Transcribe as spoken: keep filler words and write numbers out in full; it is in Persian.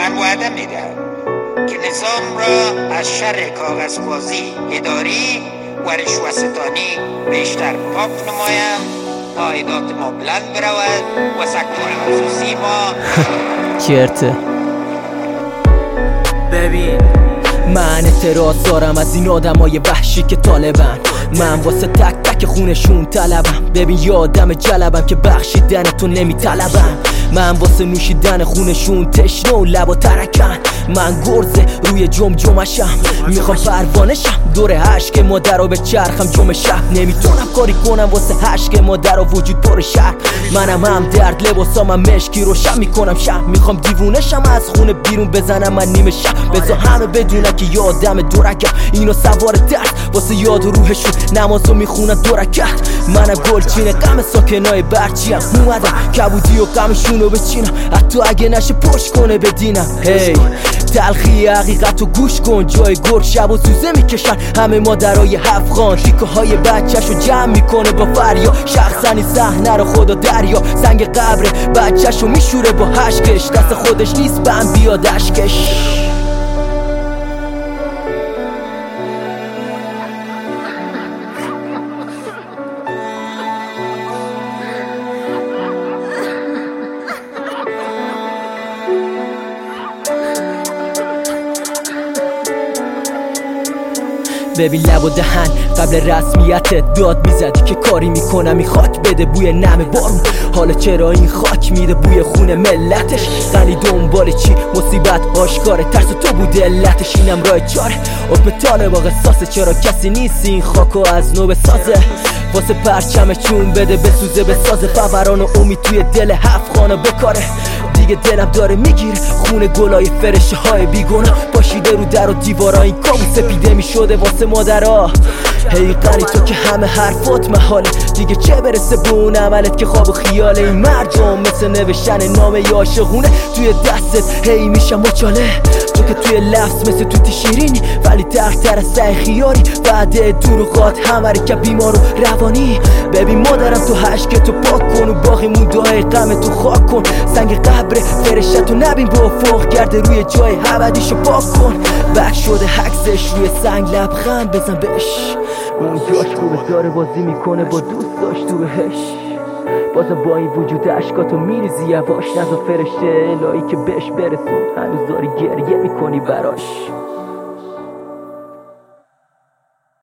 من وعده میدم که نظام را از شر کاغذبازی، اداری و رشوه‌ستانی بیشتر پاک نمایم تا عایدات ما بلند برود و سکتور خصوصی ما چرته. ببین من اعتراض دارم از این آدمای وحشی که طالبن. من واسه تک تک خونشون طلبم. ببین یادم جلبم که بخشیدن تو نمی طلبم. من واسه نوشیدن خونشون تشنه و لب و ترکن. من گرزه روی جم جمشم، میخوام پروانشم دور عشق مادر رو به چرخم جمع شب. نمیتونم کاری کنم واسه عشق مادر و وجود پر شهر. منم هم درد لباسام هم مشکی روشن میکنم شب. میخوام دیوونشم از خونه بیرون بزنم من نیمه شب. بذار همه بدونن که یادم دورکم اینو سوار درد واسه یاد و روحشون نمازو میخونن دورکت. منم گلچین غم ساکنای برچیم، اومدم کبودی و غمشونو بچینم حتی اگه نشه پشت کنه بدینم. هی تلخی حقیقتو گوش کن، جای گرگ شب و سوزه میکشن همه مادرای افغان. تیکه های بچهشو جمع میکنه با فریاد. شخصنی صحنه رو خدا دریا، سنگ قبر بچهشو میشوره با هشکش. دست خودش نیست بهم بیاد اشکش. ببین لب و دهن قبل رسمیت داد میزدی که کاری میکنم این خاک بده بوی نم بارون. حالا چرا این خاک میده بوی خون ملتش؟ غنی دنبال چی؟ مصیبت آشکاره، ترس تو بوده علتش. اینم راه چاره حکم طالب و قصاصه. چرا کسی نیست این خاکو از نو بسازه؟ واسه پرچم چون بده بسوزه بسازه. فوران و امید توی دل هفت خانه بکاره. دیگه دلم داره میگیره خون گلای فرشه های بیگونه پاشیده رو در و دیوارا. این کابوس سپیده میشده واسه مادرها. هی غنی تو که همه حرفات محاله، دیگه چه برسه به اون عملت که خواب و خیاله. این مردم مثل نوشتن نامه عاشقونه توی دستت هی میشم مچاله. تو که توی لفظ مثل توتی شیرینی ولی تختر سعی خیاری. بعد دروغات همه که بیمار و روانی. ببین مادرم تو هشت که تو پاک کن و باقی موندهای غم تو خاک کن. سنگ قبر فرشتو نبین با افق کرده روی جای ابدیشو پاک کن. بک شده حکسش روی سنگ لبخند بزن بهش. اون جاش خوبه داره بازی میکنه با دوست داشت تو بهش. بازم با این وجود عشقاتو میریزی یواش. نزا فرشته الهی که بهش برسون، هنوز داری گریه میکنی براش.